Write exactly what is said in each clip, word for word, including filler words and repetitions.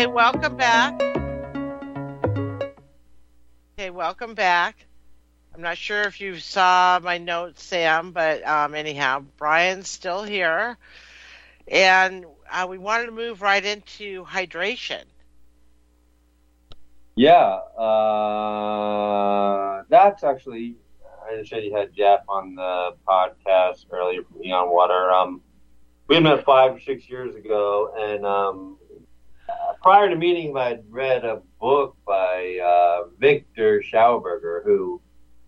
Okay, welcome back. Okay, welcome back. I'm not sure if you saw my notes, Sam, but um, anyhow, Brian's still here. And uh, we wanted to move right into hydration. Yeah, uh, that's actually, I understand you had Jeff on the podcast earlier from Eon Water. Um, we met five or six years ago, and um, prior to meeting him, I'd read a book by uh, Victor Schauberger, who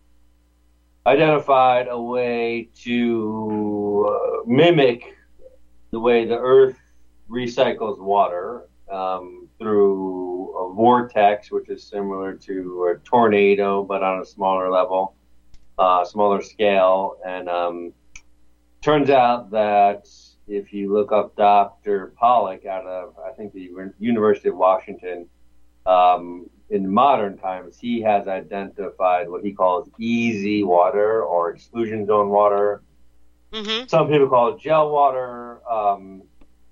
identified a way to uh, mimic the way the Earth recycles water um, through a vortex, which is similar to a tornado, but on a smaller level, uh, smaller scale. And um, turns out that if you look up Doctor Pollack out of, I think, the University of Washington, um, in modern times, he has identified what he calls easy water or exclusion zone water. Mm-hmm. Some people call it gel water. Um,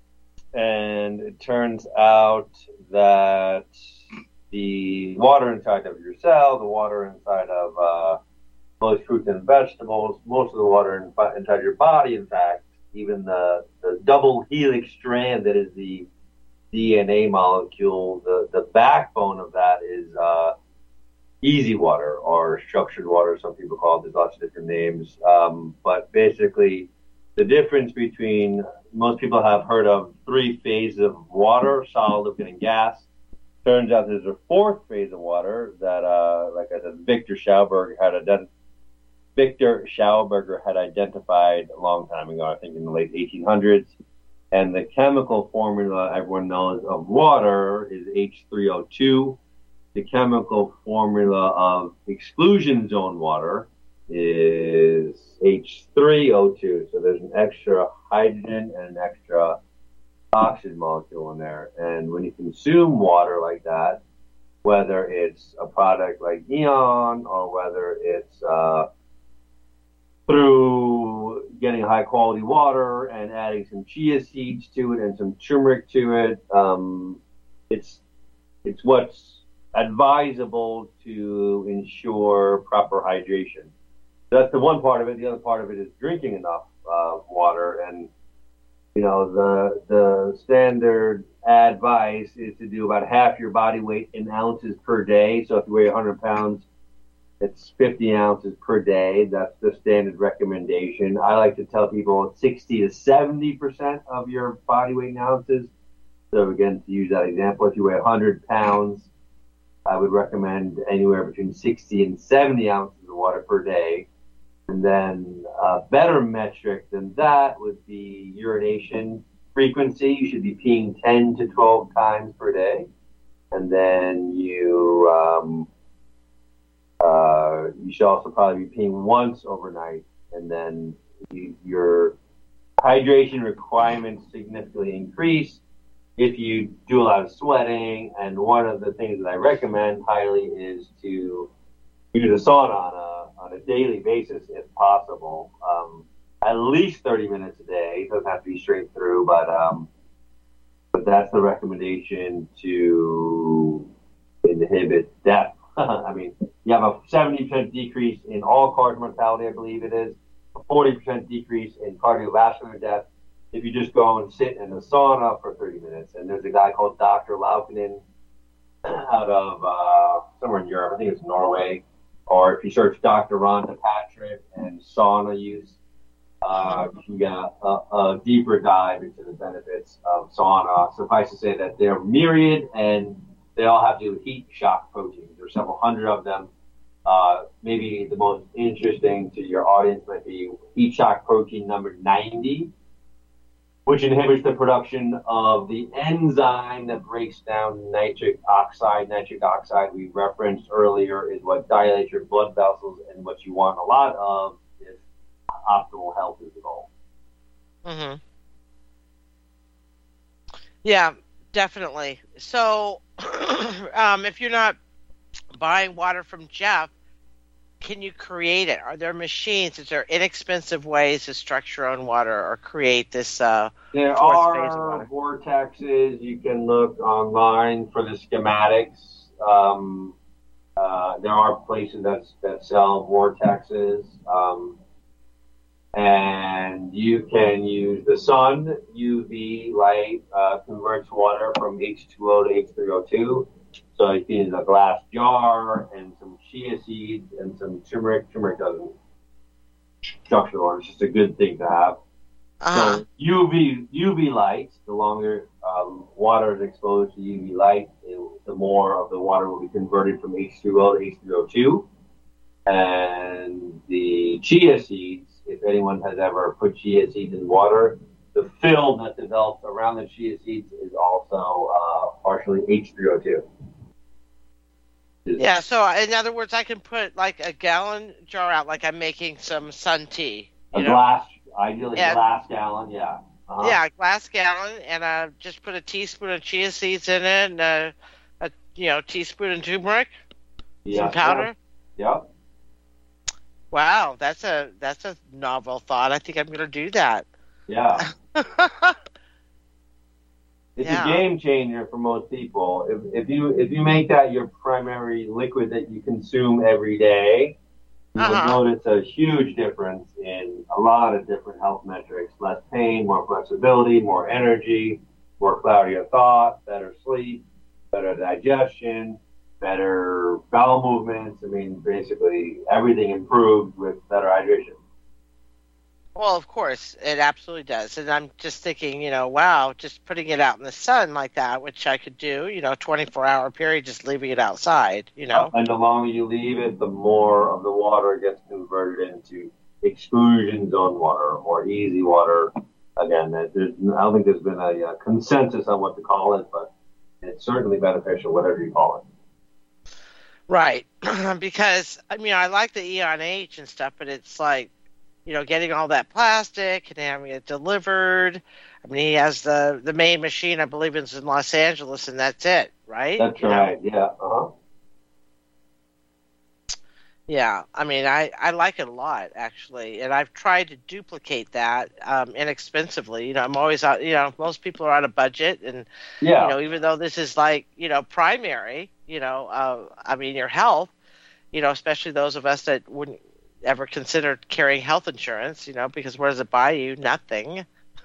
and it turns out that the water inside of your cell, the water inside of uh, most fruits and vegetables, most of the water in, inside your body, in fact, even the, the double helix strand that is the D N A molecule, the, the backbone of that is uh, easy water or structured water, some people call it. There's lots of different names. Um, but basically, the difference between, most people have heard of three phases of water, solid, liquid, and gas. Turns out there's a fourth phase of water that, uh, like I said, Victor Schauberger had ident- Victor Schauberger had identified a long time ago, I think in the late eighteen hundreds. And the chemical formula everyone knows of water is H three O two. The chemical formula of exclusion zone water is H three O two. So there's an extra hydrogen and an extra oxygen molecule in there. And when you consume water like that, whether it's a product like Eon or whether it's uh, through getting high quality water and adding some chia seeds to it and some turmeric to it, um, it's it's what's advisable to ensure proper hydration. That's the one part of it. The other part of it is drinking enough uh, water. And, you know, the the standard advice is to do about half your body weight in ounces per day. So if you weigh one hundred pounds, it's fifty ounces per day. That's the standard recommendation. I like to tell people sixty to seventy percent of your body weight in ounces. So again, to use that example, if you weigh one hundred pounds, I would recommend anywhere between sixty and seventy ounces of water per day. And then a better metric than that would be urination frequency. You should be peeing ten to twelve times per day. And then you um, uh, you should also probably be peeing once overnight. And then you, your hydration requirements significantly increase if you do a lot of sweating. And one of the things that I recommend highly is to use a sauna on a on a daily basis if possible. Um, at least thirty minutes a day. It doesn't have to be straight through, but um, but that's the recommendation to inhibit death. I mean, you have a seventy percent decrease in all-cause mortality, I believe it is, a forty percent decrease in cardiovascular death if you just go and sit in a sauna for thirty minutes. And there's a guy called Doctor Laukkanen out of uh, somewhere in Europe, I think it's Norway, or if you search Doctor Rhonda Patrick and sauna use, uh, you can get a, a, a deeper dive into the benefits of sauna. Suffice to say that they're myriad and they all have to do with heat shock proteins. There's several hundred of them. Uh, maybe the most interesting to your audience might be heat shock protein number ninety, which inhibits the production of the enzyme that breaks down nitric oxide. Nitric oxide, we referenced earlier, is what dilates your blood vessels and what you want a lot of if optimal health is the goal. Mm-hmm. Yeah, definitely. So um, if you're not buying water from Jeff, can you create it? Are there machines? Is there inexpensive ways to structure your own water or create this uh, There fourth phase of are water? vortexes. You can look online for the schematics. Um, uh, there are places that that sell vortexes, um, and you can use the sun. U V light uh, converts water from H two O to H three O two. So you can use a glass jar and some chia seeds and some turmeric. Turmeric doesn't structure water. It's just a good thing to have. Uh-huh. So U V U V light, the longer um, water is exposed to U V light, it, the more of the water will be converted from H two O to H three O two. And the chia seeds, if anyone has ever put chia seeds in water, the film that develops around the chia seeds is also uh, partially H three O two. Yeah, so in other words, I can put like a gallon jar out, like I'm making some sun tea. A You know? glass, ideally And, glass gallon, yeah. Uh-huh. yeah, a glass gallon, and uh, just put a teaspoon of chia seeds in it, and a, a you know teaspoon of turmeric, Yes, some powder. Yeah. Yep. Wow, that's a that's a novel thought. I think I'm going to do that. Yeah. It's Yeah. a game changer for most people. If, if you if you make that your primary liquid that you consume every day, you will Uh-huh. notice a huge difference in a lot of different health metrics. Less pain, more flexibility, more energy, more clarity of thought, better sleep, better digestion, better bowel movements. I mean, basically everything improved with better hydration. Well, of course, it absolutely does. And I'm just thinking, you know, wow, just putting it out in the sun like that, which I could do, you know, twenty-four hour period, just leaving it outside, you know. And the longer you leave it, the more of the water gets converted into exclusion zone water or easy water. Again, there's, I don't think there's been a, a consensus on what to call it, but it's certainly beneficial, whatever you call it. Right. Because, I mean, I like the Eon H and stuff, but it's like, you know, getting all that plastic and having it delivered. I mean, he has the, the main machine, I believe it's in Los Angeles, and that's it, right? That's you right, know? yeah. Uh-huh. Yeah, I mean, I, I like it a lot, actually, and I've tried to duplicate that um, inexpensively. You know, I'm always out, you know, most people are on a budget, and, Yeah. you know, even though this is like, you know, primary, you know, uh, I mean, your health, you know, especially those of us that wouldn't ever consider carrying health insurance, you know, because what does it buy you? Nothing.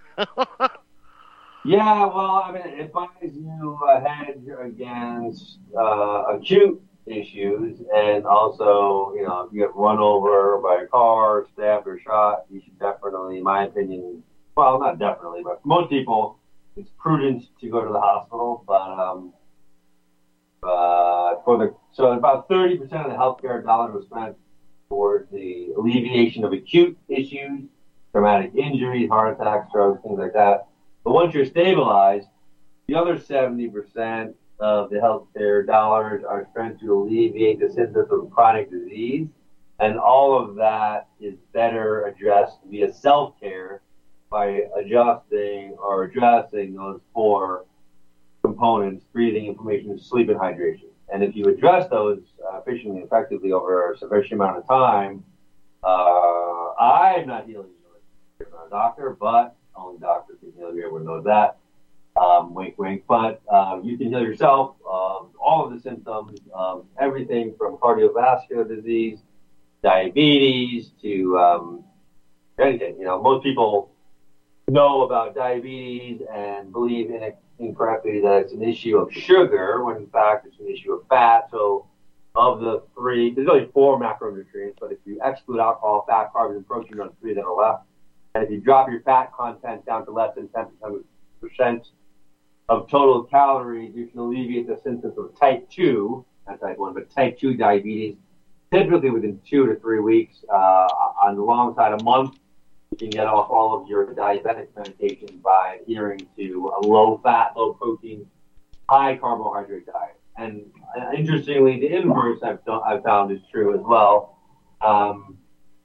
Yeah, well, I mean, it buys you a hedge against uh, acute issues, and also, you know, if you get run over by a car, stabbed or shot, you should definitely, in my opinion, well, not definitely, but for most people, it's prudent to go to the hospital. But um, uh, for the so about thirty percent of the healthcare dollars were spent towards the alleviation of acute issues, traumatic injuries, heart attacks, strokes, things like that. But once you're stabilized, the other seventy percent of the healthcare dollars are spent to alleviate the symptoms of chronic disease. And all of that is better addressed via self-care by adjusting or addressing those four components: breathing, inflammation, sleep, and hydration. And if you address those uh, efficiently and effectively over a sufficient amount of time, uh, I'm not healing you as a doctor, but only doctors can heal you. Everyone knows that. Um, wink, wink. But uh, you can heal yourself. Um, all of the symptoms, um, everything from cardiovascular disease, diabetes, to um, anything. You know, most people know about diabetes and believe in it incorrectly that it's an issue of sugar, when in fact it's an issue of fat. So of the three, there's only four macronutrients, but if you exclude alcohol, fat, carbs, and protein, are the three that are left. And if you drop your fat content down to less than ten percent of total calories, you can alleviate the symptoms of type two, not type one, but type two diabetes, typically within two to three weeks. Uh, on the long side, a month, you can get off all of your diabetic medications by adhering to a low-fat, low-protein, high-carbohydrate diet. And uh, interestingly, the inverse I've, I've found is true as well. Um,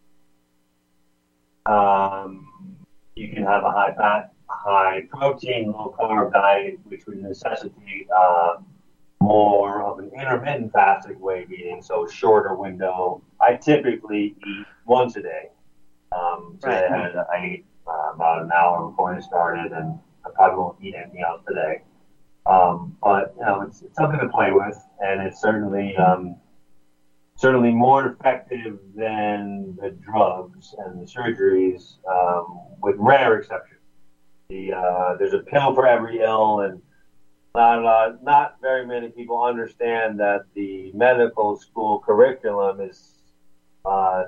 um, you can have a high-fat, high-protein, low-carb diet, which would necessitate uh, more of an intermittent fasting way of eating, so shorter window. I typically eat once a day. Um, today Right. I had I ate uh, about an hour before I started, and I probably won't eat anything else today. Um, but you know, it's, it's something to play with, and it's certainly um, certainly more effective than the drugs and the surgeries, um, with rare exceptions. The uh, there's a pill for every ill, and not uh, not very many people understand that the medical school curriculum is uh,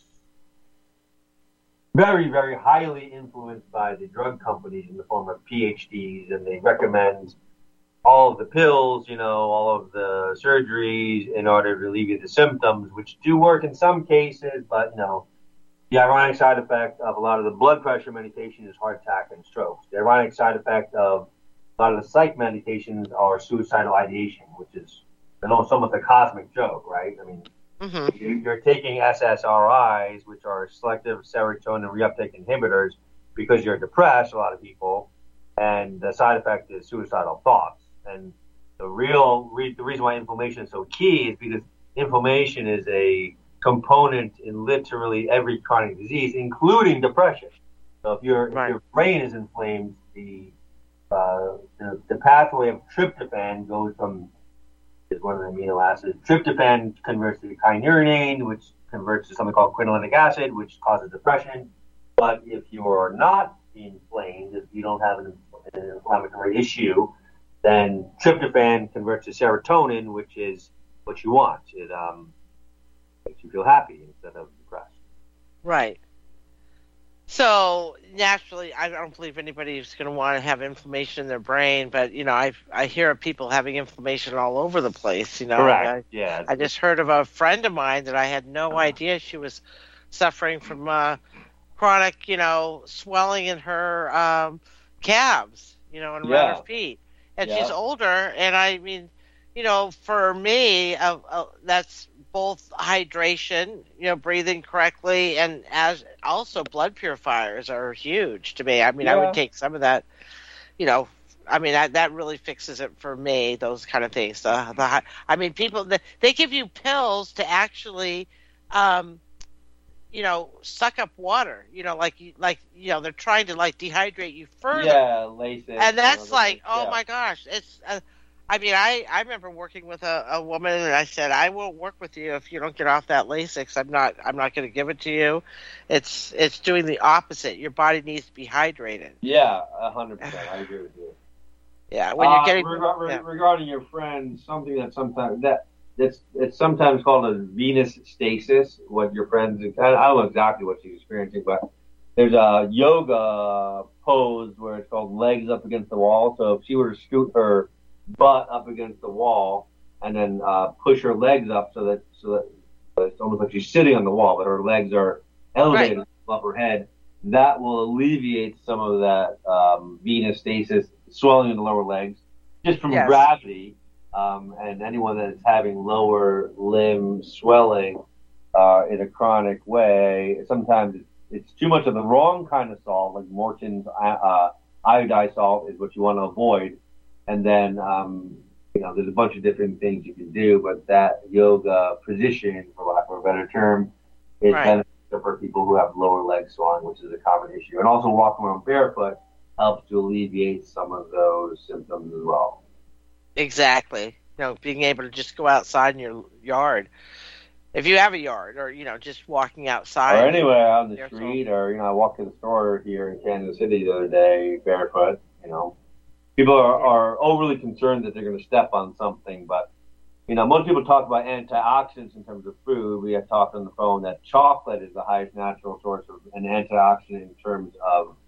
very, very highly influenced by the drug companies in the form of P H Ds, and they recommend all of the pills, you know, all of the surgeries in order to alleviate the symptoms, which do work in some cases, but, you know, the ironic side effect of a lot of the blood pressure medication is heart attack and strokes. The ironic side effect of a lot of the psych medications are suicidal ideation, which is, I know, somewhat the cosmic joke, right? I mean, Mm-hmm. you're taking S S R Is, which are selective serotonin reuptake inhibitors, because you're depressed, a lot of people, and the side effect is suicidal thoughts. And the real re- the reason why inflammation is so key is because inflammation is a component in literally every chronic disease, including depression. So if your Right. if your brain is inflamed, the uh, the, the pathway of tryptophan goes from is one of the amino acids. Tryptophan converts to kynurenine, which converts to something called quinolinic acid, which causes depression. But if you're not inflamed, if you don't have an, an inflammatory issue, then tryptophan converts to serotonin, which is what you want. It um, makes you feel happy instead of depressed. Right. So naturally, I don't believe anybody's going to want to have inflammation in their brain, but you know, I I hear of people having inflammation all over the place. You know, Correct. I, Yeah. I just heard of a friend of mine that I had no idea she was suffering from uh, chronic, you know, swelling in her um, calves, you know, and around Yeah. her feet, and Yeah. she's older. And I mean, you know, for me, uh, uh, that's both hydration, you know, breathing correctly, and as also blood purifiers are huge to me. I mean, I would Yeah. take some of that, you know. I mean, that, that really fixes it for me. Those kind of things. The, the hy- I mean, people they, they give you pills to actually, um, you know, suck up water. You know, like you- like you know, they're trying to like dehydrate you further. Yeah. Lasix. And that's like, oh yeah. my gosh, it's. Uh, I mean, I, I remember working with a, a woman, and I said, I won't work with you if you don't get off that Lasix. I'm not I'm not going to give it to you. It's it's doing the opposite. Your body needs to be hydrated. Yeah. A hundred percent. I agree with you. Yeah, when you're Uh, getting reg- yeah. regarding your friend, something that sometimes that it's it's sometimes called a venous stasis. What your friends, I don't know exactly what she's experiencing, but there's a yoga pose where it's called legs up against the wall. So if she were to scoot her butt up against the wall and then uh, push her legs up so that so that it's almost like she's sitting on the wall, but her legs are elevated Right. above her head, that will alleviate some of that um, venous stasis, swelling in the lower legs, just from Yes. gravity. Um, and anyone that is having lower limb swelling uh, in a chronic way, sometimes it's, it's too much of the wrong kind of salt, like Morton's uh, iodized salt is what you want to avoid. And then, um, you know, there's a bunch of different things you can do, but that yoga position, for lack of a better term, is Right. beneficial for people who have lower leg swelling, which is a common issue. And also walking around barefoot helps to alleviate some of those symptoms as well. Exactly. You know, being able to just go outside in your yard, if you have a yard, or you know, just walking outside. Or anywhere out in the Yeah, so- street, or, you know, I walked to the store here in Kansas City the other day barefoot, you know. People are, are overly concerned that they're going to step on something, but, you know, most people talk about antioxidants in terms of food. We had talked on the phone that chocolate is the highest natural source of an antioxidant in terms of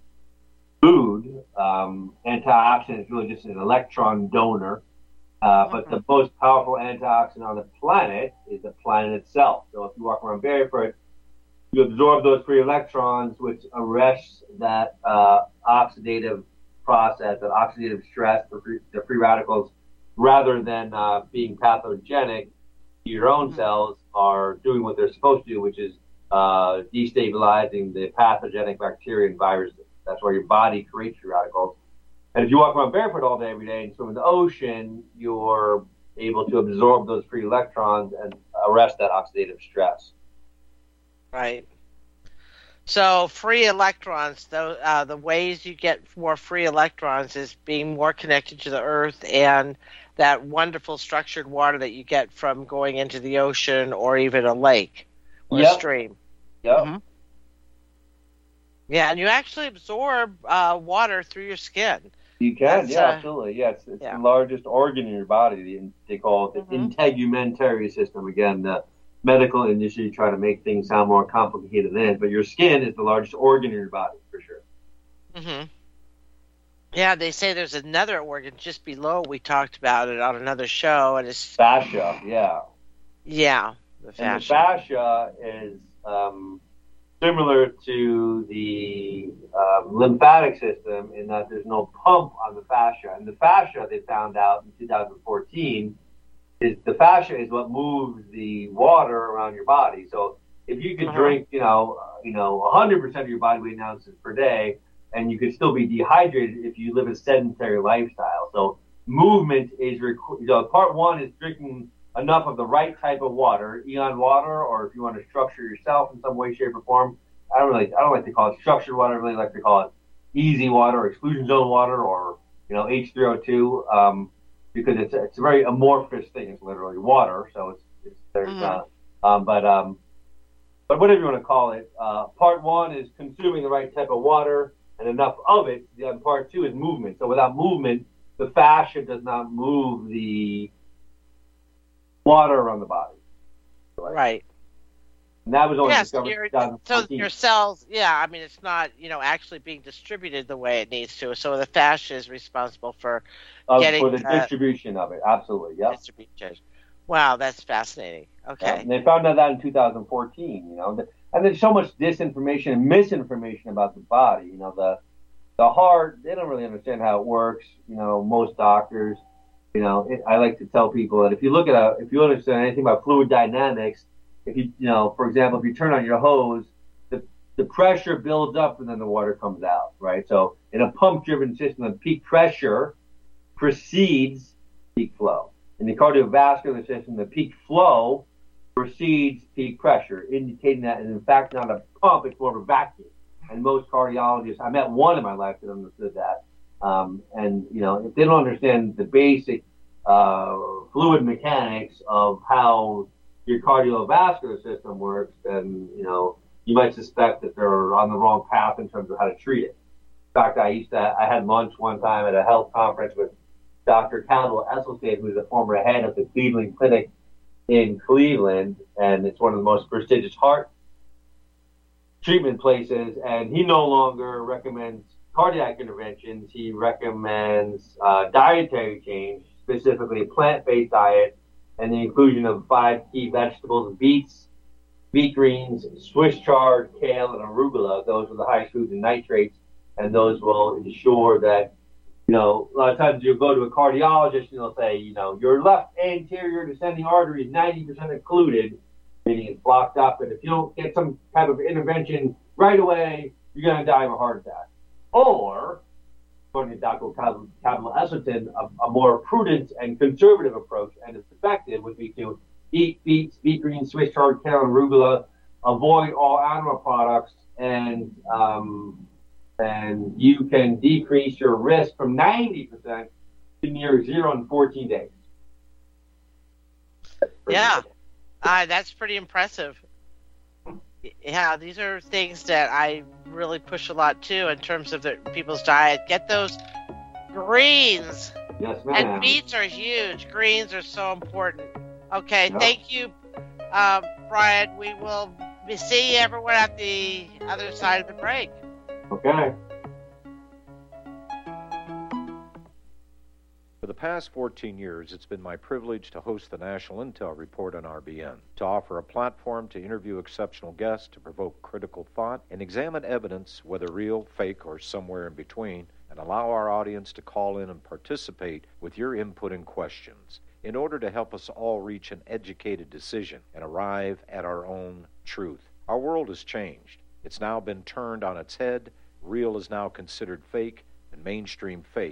food. Um, antioxidant is really just an electron donor. Uh, but the most powerful antioxidant on the planet is the planet itself. So if you walk around barefoot, you absorb those free electrons, which arrests that uh, oxidative process, that oxidative stress, the free, the free radicals, rather than uh, being pathogenic. Your own cells are doing what they're supposed to do, which is uh, destabilizing the pathogenic bacteria and viruses. That's why your body creates free radicals. And if you walk around barefoot all day, every day, and swim in the ocean, your able to absorb those free electrons and arrest that oxidative stress. Right. So free electrons, the, uh, the ways you get more free electrons is being more connected to the earth and that wonderful structured water that you get from going into the ocean or even a lake or Yep. a stream. Yep. Mm-hmm. Yeah, and you actually absorb uh, water through your skin. You can, That's, yeah, uh, absolutely. Yes, it's yeah. the largest organ in your body. They call it the Mhm. integumentary system. Again, the medical industry try to make things sound more complicated than it is, but your skin is the largest organ in your body, for sure. Mm-hmm. Yeah, they say there's another organ just below. We talked about it on another show, and it's Fascia, yeah. yeah, the And the fascia. fascia is um, similar to the um, lymphatic system in that there's no pump on the fascia. And the fascia, they found out in two thousand fourteen, is the fascia is what moves the water around your body. So if you could Uh-huh. drink, you know, uh, you know, one hundred percent of your body weight in ounces per day, and you could still be dehydrated if you live a sedentary lifestyle. So movement is, requ- you know, part one is drinking enough of the right type of water, Eon water, or if you want to structure yourself in some way, shape, or form. I don't really, I don't like to call it structured water. I really like to call it easy water, or exclusion zone water, or you know, H three O two, um, because it's a, it's a very amorphous thing. It's literally water, so it's it's there's Mhm. uh, um, but um, but whatever you want to call it. Uh, part one is consuming the right type of water and enough of it. And part two is movement. So without movement, the fascia does not move the water around the body. Right. And that was only Yes, discovered in your, twenty so fourteen. your cells, yeah, I mean, it's not, you know, actually being distributed the way it needs to. So the fascia is responsible for Uh, getting for the uh, distribution of it, absolutely, yep. distribution. Wow, that's fascinating. Yep. Okay. And they found out that in two thousand fourteen, you know. And there's so much disinformation and misinformation about the body. You know, the the heart, they don't really understand how it works. You know, most doctors, you know, it, I like to tell people that if you look at a, if you understand anything about fluid dynamics, if you, you know, for example, if you turn on your hose, the the pressure builds up and then the water comes out, right? So in a pump-driven system, the peak pressure precedes peak flow. In the cardiovascular system, the peak flow precedes peak pressure, indicating that, and in fact, not a pump, it's more of a vacuum. And most cardiologists, I met one in my life that understood that. Um, and, you know, if they don't understand the basic uh, fluid mechanics of how your cardiovascular system works, then, you know, you might suspect that they're on the wrong path in terms of how to treat it. In fact, I used to, I had lunch one time at a health conference with Doctor Caldwell Esselstyn, who's the former head of the Cleveland Clinic in Cleveland, and it's one of the most prestigious heart treatment places. And he no longer recommends cardiac interventions. He recommends uh, dietary change, specifically a plant-based diet, and the inclusion of five key vegetables: beets, beet greens, Swiss chard, kale, and arugula. Those are the highest foods in nitrates, and those will ensure that, you know, a lot of times you'll go to a cardiologist and they'll say, you know, your left anterior descending artery is ninety percent occluded, meaning it's blocked up, and if you don't get some type of intervention right away, you're going to die of a heart attack. Or, according to Doctor Caldwell Esselstyn, a, a more prudent and conservative approach, and it's effective, would be to eat beets, beet greens, Swiss chard, kale, and arugula, avoid all animal products, and um, and you can decrease your risk from ninety percent to near zero in fourteen days. Yeah, uh, that's pretty impressive. Yeah, these are things that I really push a lot too in terms of the people's diet. Get those greens. Yes, ma'am. And beets are huge. Greens are so important. Okay, Yep. Thank you, uh, Brian. We will see everyone at the other side of the break. Okay. For the past fourteen years, it's been my privilege to host the National Intel Report on R B N, to offer a platform to interview exceptional guests, to provoke critical thought, and examine evidence, whether real, fake, or somewhere in between, and allow our audience to call in and participate with your input and questions in order to help us all reach an educated decision and arrive at our own truth. Our world has changed. It's now been turned on its head. Real is now considered fake, and mainstream fake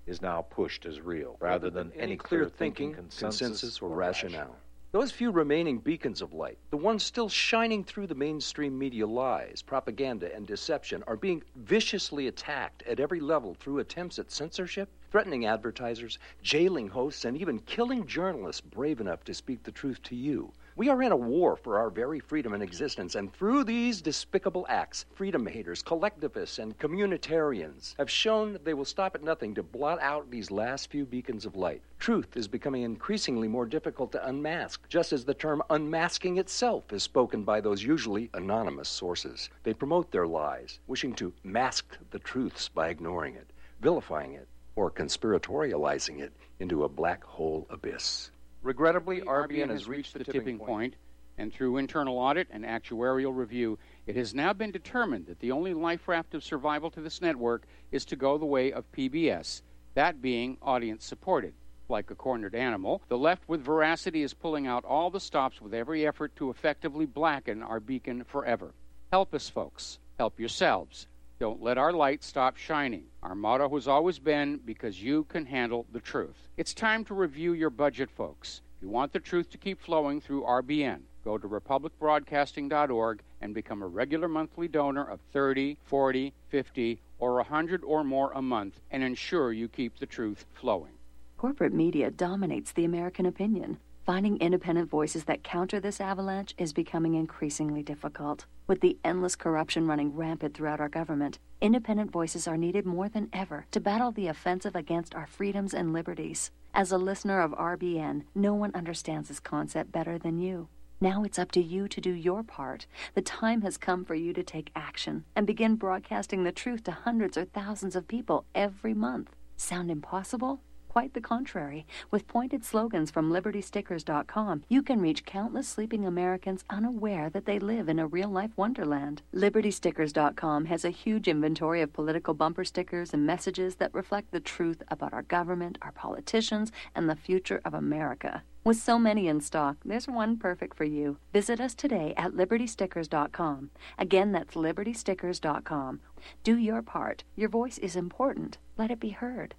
is now pushed as real, rather than any, any clear thinking, consensus, consensus or, or rationale. rationale. Those few remaining beacons of light, the ones still shining through the mainstream media lies, propaganda, and deception, are being viciously attacked at every level through attempts at censorship, threatening advertisers, jailing hosts, and even killing journalists brave enough to speak the truth to you. We are in a war for our very freedom and existence, and through these despicable acts, freedom haters, collectivists, and communitarians have shown they will stop at nothing to blot out these last few beacons of light. Truth is becoming increasingly more difficult to unmask, just as the term unmasking itself is spoken by those usually anonymous sources. They promote their lies, wishing to mask the truths by ignoring it, vilifying it, or conspiratorializing it into a black hole abyss. Regrettably, R B N has reached the tipping point, and through internal audit and actuarial review, it has now been determined that the only life raft of survival to this network is to go the way of P B S, that being audience-supported. Like a cornered animal, the left with veracity is pulling out all the stops with every effort to effectively blacken our beacon forever. Help us, folks. Help yourselves. Don't let our light stop shining. Our motto has always been, because you can handle the truth. It's time to review your budget, folks. If you want the truth to keep flowing through R B N, go to republic broadcasting dot org and become a regular monthly donor of thirty, forty, fifty, or one hundred or more a month and ensure you keep the truth flowing. Corporate media dominates the American opinion. Finding independent voices that counter this avalanche is becoming increasingly difficult. With the endless corruption running rampant throughout our government, independent voices are needed more than ever to battle the offensive against our freedoms and liberties. As a listener of R B N, no one understands this concept better than you. Now it's up to you to do your part. The time has come for you to take action and begin broadcasting the truth to hundreds or thousands of people every month. Sound impossible? Quite the contrary. With pointed slogans from liberty stickers dot com, you can reach countless sleeping Americans unaware that they live in a real-life wonderland. liberty stickers dot com has a huge inventory of political bumper stickers and messages that reflect the truth about our government, our politicians, and the future of America. With so many in stock, there's one perfect for you. Visit us today at liberty stickers dot com. Again, that's liberty stickers dot com. Do your part. Your voice is important. Let it be heard.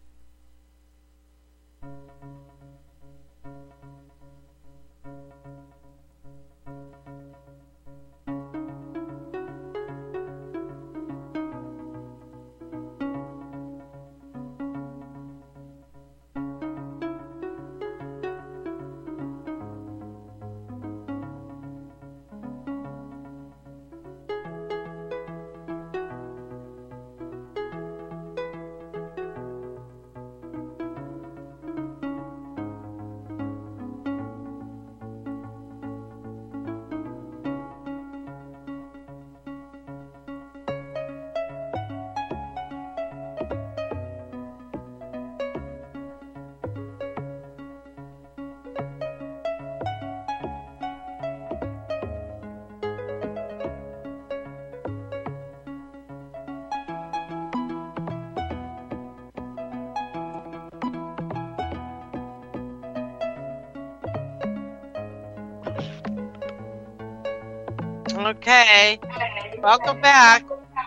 Okay, welcome back.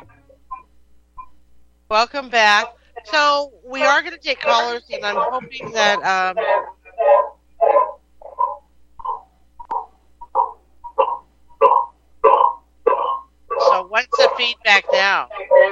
Welcome back. So we are going to take callers, and I'm hoping that um, so what's the feedback now?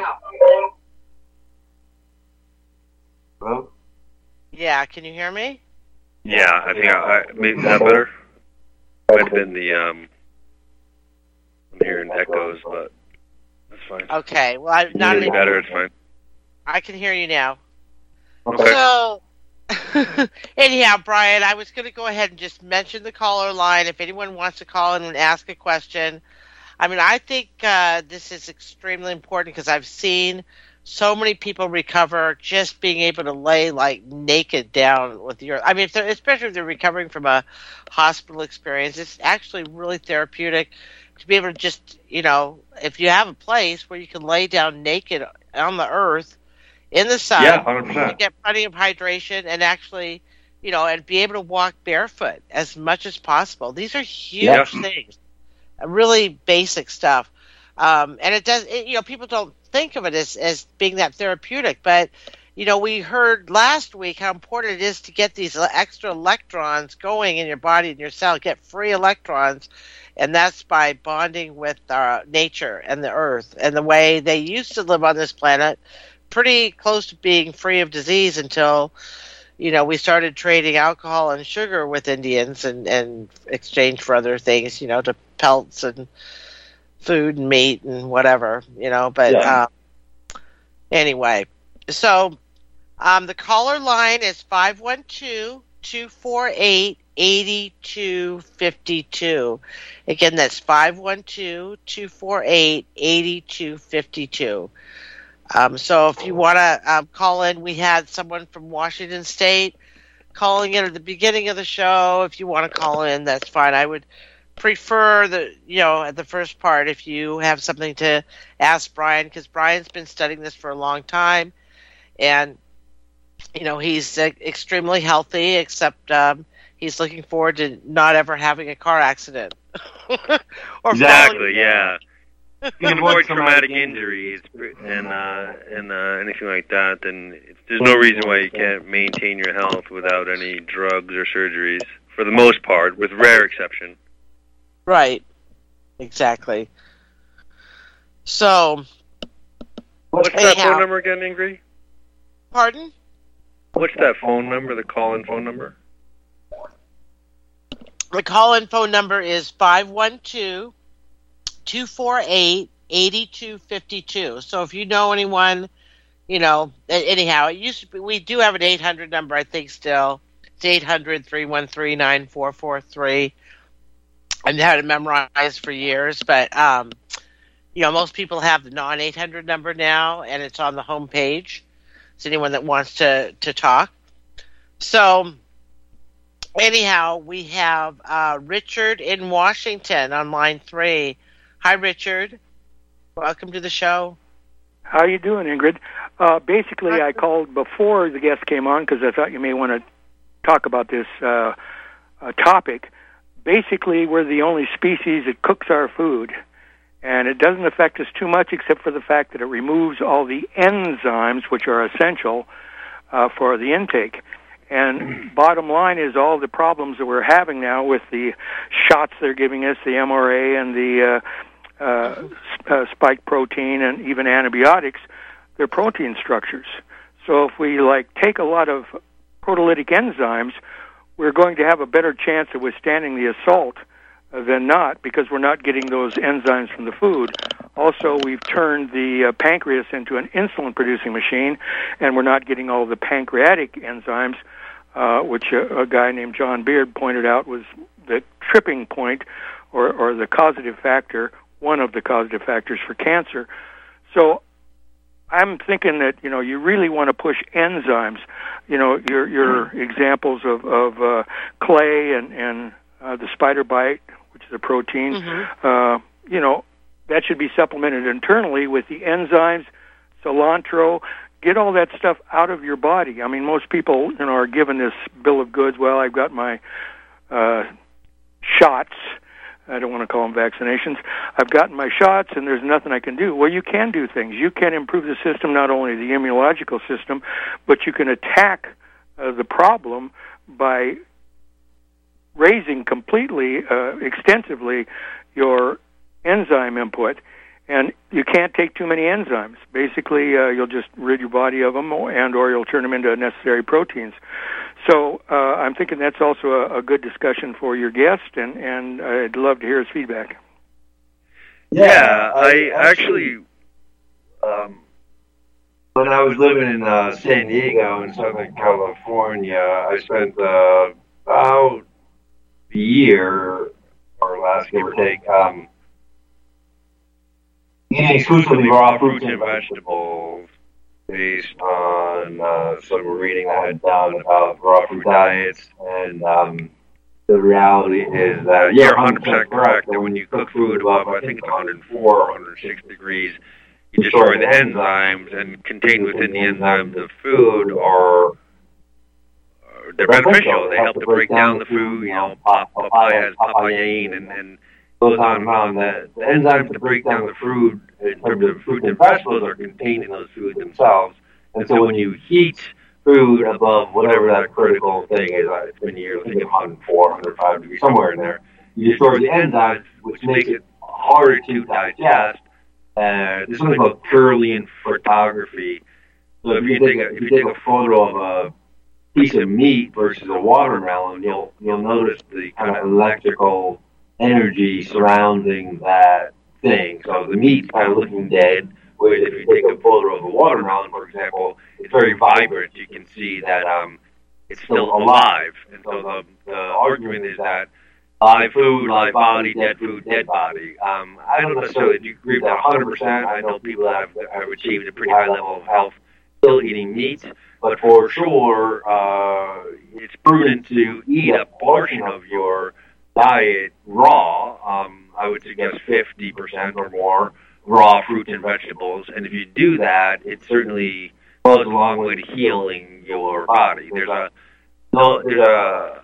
Hello? Yeah, can you hear me? Yeah, I think I, I maybe that better. Might have been the um. I'm hearing echoes, but that's fine. Okay, well, I'm not any better. It's fine. I can hear you now. Okay. So, anyhow, Brian, I was going to go ahead and just mention the caller line. If anyone wants to call in and ask a question, I mean, I think uh, this is extremely important because I've seen so many people recover just being able to lay like naked down with your. I mean, if they're, especially if they're recovering from a hospital experience, it's actually really therapeutic to be able to just, you know, if you have a place where you can lay down naked on the earth in the sun, yeah, one hundred percent. you get plenty of hydration and actually, you know, and be able to walk barefoot as much as possible. These are huge yeah. things, really basic stuff. Um, and it does, it, you know, people don't think of it as, as being that therapeutic, but, you know, we heard last week how important it is to get these extra electrons going in your body and your cell, get free electrons, and that's by bonding with uh, nature and the earth and the way they used to live on this planet, pretty close to being free of disease until, you know, we started trading alcohol and sugar with Indians and, and exchange for other things, you know, to pelts and food and meat and whatever, you know, but yeah. um, anyway, so um, the caller line is five one two, two four eight, eight two five two. Again, that's five one two, two four eight, eight two five two. Um, so if you want to um, call in, we had someone from Washington State calling in at the beginning of the show. If you want to call in, that's fine. I would prefer the, you know, at the first part, if you have something to ask Brian, because Brian's been studying this for a long time, and, you know, he's uh, extremely healthy, except um, he's looking forward to not ever having a car accident. or exactly, yeah. You can avoid traumatic injuries and uh, and uh, anything like that, then it's, there's no reason why you can't maintain your health without any drugs or surgeries, for the most part, with rare exception. Right. Exactly. So. What's that anyhow. phone number again, Ingrid? Pardon? What's that phone number, the call-in phone number? The call-in phone number is five one two, two four eight, eight two five two. So if you know anyone, you know, anyhow, it used to be, we do have an eight hundred number, I think, still. It's eight hundred, three one three, nine four four three. I've had it memorized for years, but, um, you know, most people have the non eight hundred number now, and it's on the home page. It's anyone that wants to, to talk. So, anyhow, we have uh, Richard in Washington on line three. Hi, Richard. Welcome to the show. How you doing, Ingrid? Uh, basically, I called before the guest came on because I thought you may want to talk about this uh, uh, topic. Basically, we're the only species that cooks our food, and it doesn't affect us too much except for the fact that it removes all the enzymes which are essential uh, for the intake. And bottom line is all the problems that we're having now with the shots they're giving us, the M R A and the uh, uh, uh, spike protein and even antibiotics, they're protein structures. So if we like take a lot of proteolytic enzymes, we're going to have a better chance of withstanding the assault uh, than not, because we're not getting those enzymes from the food. Also, we've turned the uh, pancreas into an insulin-producing machine, and we're not getting all the pancreatic enzymes, uh, which a, a guy named John Beard pointed out was the tripping point or, or the causative factor, one of the causative factors for cancer. So I'm thinking that, you know, you really want to push enzymes. You know, your your examples of, of uh, clay and, and uh, the spider bite, which is a protein, mm-hmm. uh, you know, that should be supplemented internally with the enzymes, cilantro. Get all that stuff out of your body. I mean, most people, you know, are given this bill of goods. Well, I've got my uh, shots. I don't want to call them vaccinations. I've gotten my shots, and there's nothing I can do. Well, you can do things. You can improve the system, not only the immunological system, but you can attack uh, the problem by raising completely, uh, extensively, your enzyme input. And you can't take too many enzymes. Basically, uh, you'll just rid your body of them, or, and or you'll turn them into necessary proteins. So uh, I'm thinking that's also a, a good discussion for your guest, and, and I'd love to hear his feedback. Yeah, I actually, um, when I was living in uh, San Diego in Southern California, I spent uh, about a year, or last give or take, um, eating exclusively raw fruits and vegetables, based on uh, some reading I had done about raw fruit diets, and um, the reality is that you're one hundred percent correct that when you cook food above, I think it's one hundred four or one hundred six degrees, you destroy the enzymes, and contained within the enzymes of food are they're beneficial. They help to break down the food. You know, papaya has papain, and, and goes on and on. The, the enzymes to break down the food in terms of fruits and vegetables are contained in those foods themselves, And so when you heat food above whatever that critical thing is, uh, when you're thinking of one hundred four, one hundred five degrees, somewhere in there, you destroy the enzymes, which makes it harder to digest. Uh, there's something called Kirlian photography. So if you take a, if you take a photo of a piece of meat versus a watermelon, you'll you'll notice the kind of electrical energy surrounding that thing. So the meat's kind of looking dead, whereas if you take a photo of a watermelon, for example, it's very vibrant. You can see that um, it's still alive. And so the, the argument is that live food, live body, dead food, dead body. Um, I don't necessarily agree with that one hundred percent. I know people that have, have achieved a pretty high level of health still eating meat, but for sure, uh, it's prudent to eat a portion of your diet raw. Um, I would suggest fifty percent or more raw fruits and vegetables, and if you do that, it certainly goes a long way to healing your body. There's a no, there's a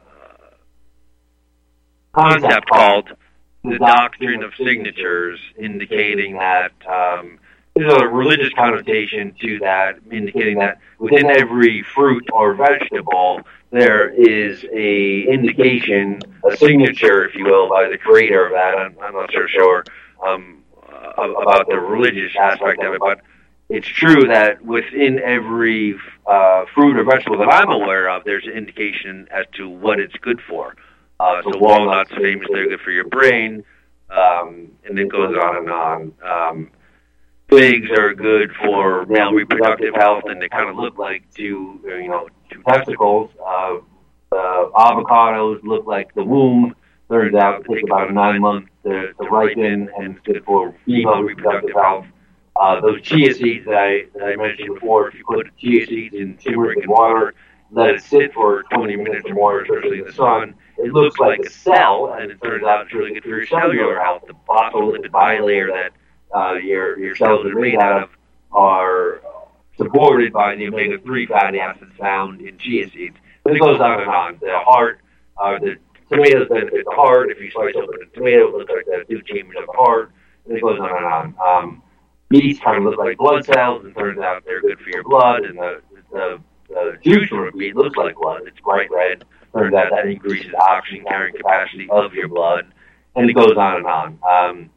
concept called the doctrine of signatures, indicating that um, there's a religious connotation to that, indicating that within every fruit or vegetable there is a indication, a signature, if you will, by the creator of that. I'm, I'm not so sure um, uh, about the religious aspect of it, but it's true that within every uh, fruit or vegetable that I'm aware of, there's an indication as to what it's good for. Uh, so walnuts, famously, they're good for your brain, um, and it goes on and on. Um, Figs are good for male reproductive health, and they kind of look like two, you know, two testicles. Uh, uh, avocados look like the womb. Turns out it takes about nine months to, to ripen, and it's good for female reproductive health. Uh, those chia seeds that I, that I mentioned before, if you put chia seeds in turmeric and water, let it sit for twenty minutes or more, especially in the sun, it looks like a cell, and it turns out it's really good for your cellular health. The phospholipid bilayer that Uh, your your cells are made out of are supported by the omega three fatty acids found in chia seeds. And it goes on and on. The heart, uh, the tomatoes benefit the heart. If you slice open a tomato, it looks like the two chambers of the heart. And it goes on and on. Um, meats kind of look like blood cells, and turns out they're good for your blood. And the, the, the juice from a meat looks like blood. It's bright red. Turns out that increases the oxygen carrying capacity of your blood. And it goes on and on. Um,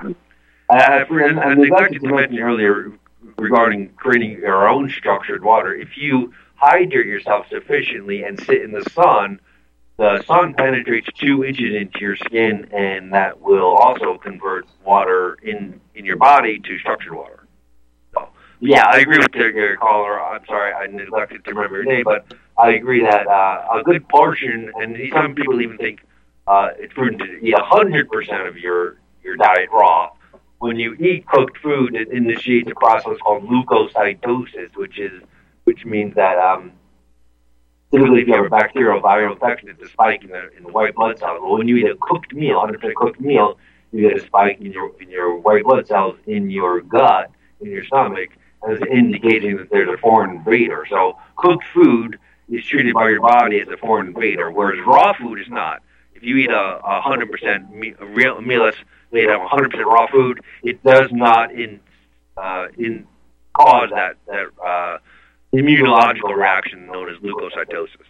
Uh, for, and I neglected to mention earlier regarding creating your own structured water. If you hydrate yourself sufficiently and sit in the sun, the sun penetrates two inches into your skin, and that will also convert water in, in your body to structured water. So, yeah, I agree with your, your caller. I'm sorry, I neglected to remember your name, but I agree that uh, a good portion, and some people even think uh, it's prudent to eat one hundred percent of your, your diet raw. When you eat cooked food, it initiates a process called leukocytosis, which is which means that um, typically if you have a bacterial viral infection, it's a spike in the in the white blood cells. Well, when you eat a cooked meal, one hundred percent cooked meal, you get a spike in your in your white blood cells in your gut, in your stomach, as indicating that there's a foreign invader. So cooked food is treated by your body as a foreign invader, whereas raw food is not. If you eat a one hundred percent meal, a real meal that's made of one hundred percent raw food, it does not in uh, in cause that that uh, immunological reaction known as leukocytosis.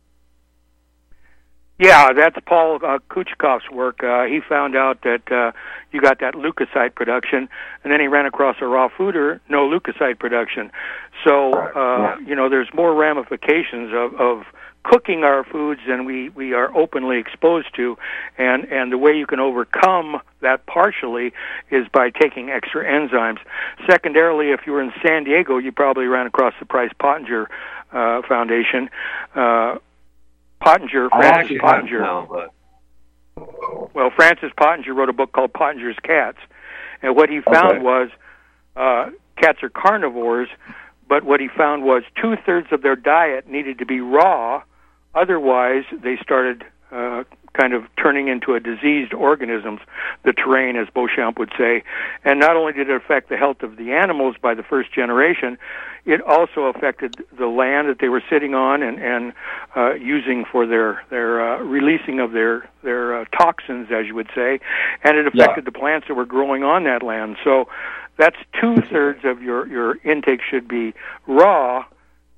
Yeah, that's Paul uh, Kuchkov's work. Uh, he found out that uh, you got that leukocyte production, and then he ran across a raw fooder, no leukocyte production. So, uh, yeah. you know, there's more ramifications of, of cooking our foods than we, we are openly exposed to, and, and the way you can overcome that partially is by taking extra enzymes. Secondarily, if you were in San Diego, you probably ran across the Price Pottenger uh, Foundation. Uh, Pottenger, Francis Pottenger. Know, but... Well, Francis Pottenger wrote a book called Pottenger's Cats, and what he found okay. was uh, cats are carnivores, but what he found was two-thirds of their diet needed to be raw. Otherwise, they started uh, kind of turning into a diseased organisms, the terrain, as Beauchamp would say. And not only did it affect the health of the animals by the first generation, it also affected the land that they were sitting on and, and uh, using for their, their uh, releasing of their, their uh, toxins, as you would say, and it affected yeah. the plants that were growing on that land. So that's two-thirds of your, your intake should be raw,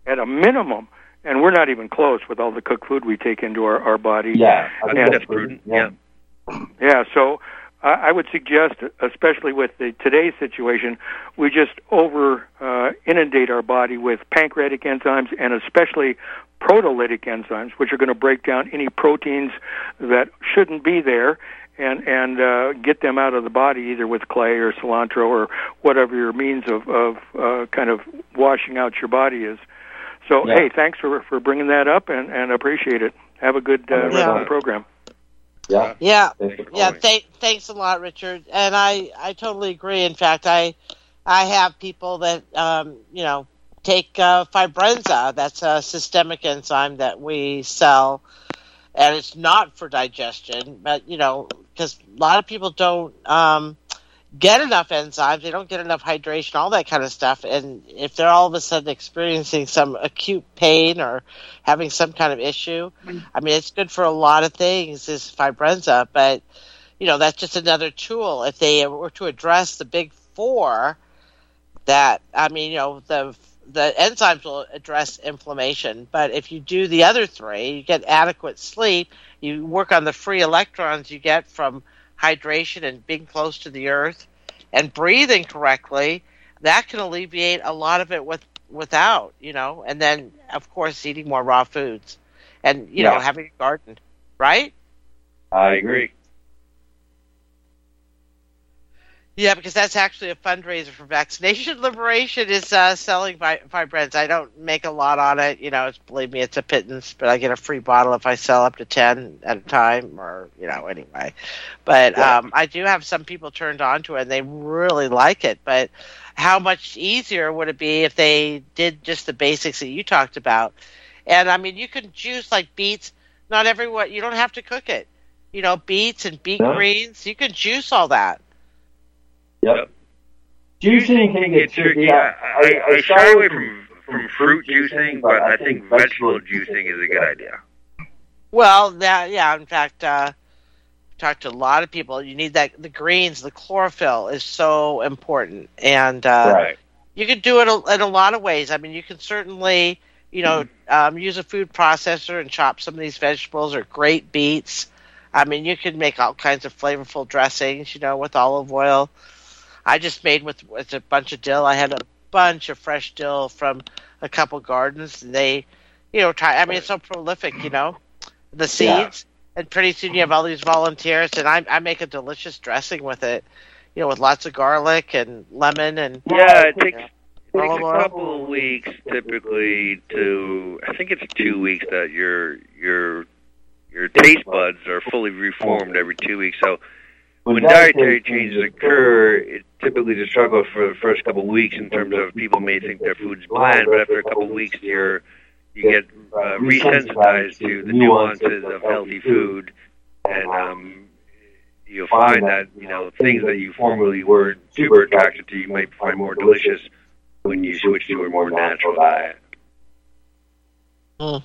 at a minimum. And we're not even close with all the cooked food we take into our, our body. Yeah, I think and, that's prudent. Yeah. Yeah, so I, I would suggest, especially with the today's situation, we just over uh, inundate our body with pancreatic enzymes and especially proteolytic enzymes, which are going to break down any proteins that shouldn't be there and and uh, get them out of the body either with clay or cilantro or whatever your means of, of uh, kind of washing out your body is. So, yeah. hey, thanks for for bringing that up, and, and appreciate it. Have a good uh, rest of the program. Yeah. Yeah. Yeah. Th- thanks a lot, Richard. And I, I totally agree. In fact, I I have people that, um, you know, take uh, Fibrenza. That's a systemic enzyme that we sell. And it's not for digestion, but, you know, because a lot of people don't um, get enough enzymes, they don't get enough hydration, all that kind of stuff. And if they're all of a sudden experiencing some acute pain or having some kind of issue, I mean, it's good for a lot of things, is Fibrenza, but, you know, that's just another tool. If they were to address the big four, that, I mean, you know, the the enzymes will address inflammation, but if you do the other three, you get adequate sleep, you work on the free electrons you get from hydration and being close to the earth and breathing correctly, that can alleviate a lot of it with without, you know, and then of course eating more raw foods and, you yeah. know, having a garden, right? I agree. Yeah, because that's actually a fundraiser for Vaccination Liberation is uh, selling Fibrenza. I don't make a lot on it. You know, it's, believe me, it's a pittance, but I get a free bottle if I sell up to ten at a time or, you know, anyway. But yeah. um, I do have some people turned on to it, and they really like it. But how much easier would it be if they did just the basics that you talked about? And, I mean, you can juice like beets. Not everyone, you don't have to cook it. You know, beets and beet no. greens, you can juice all that. Yep. Juicing can get tricky. I, I, I shy away from, from fruit juicing, but I think vegetable juicing is a good idea. Well, that, yeah, in fact, uh, I've talked to a lot of people. You need that, the greens, the chlorophyll is so important. And uh, right. you can do it in a lot of ways. I mean, you can certainly, you know, um, use a food processor and chop some of these vegetables or grate beets. I mean, you can make all kinds of flavorful dressings, you know, with olive oil. I just made with, with a bunch of dill. I had a bunch of fresh dill from a couple gardens. And they, you know, try. I mean, it's so prolific, you know, the seeds. Yeah. And pretty soon you have all these volunteers, and I, I make a delicious dressing with it, you know, with lots of garlic and lemon and. Yeah, it takes, you know, it takes a couple of weeks typically to. I think it's two weeks that your your your taste buds are fully reformed every two weeks. So. When dietary changes occur, it typically is a struggle for the first couple of weeks in terms of people may think their food's bland, but after a couple of weeks, you're, you get uh, resensitized to the nuances of healthy food, and um, you'll find that, you know, things that you formerly were super attracted to, you might find more delicious when you switch to a more natural diet. Mm.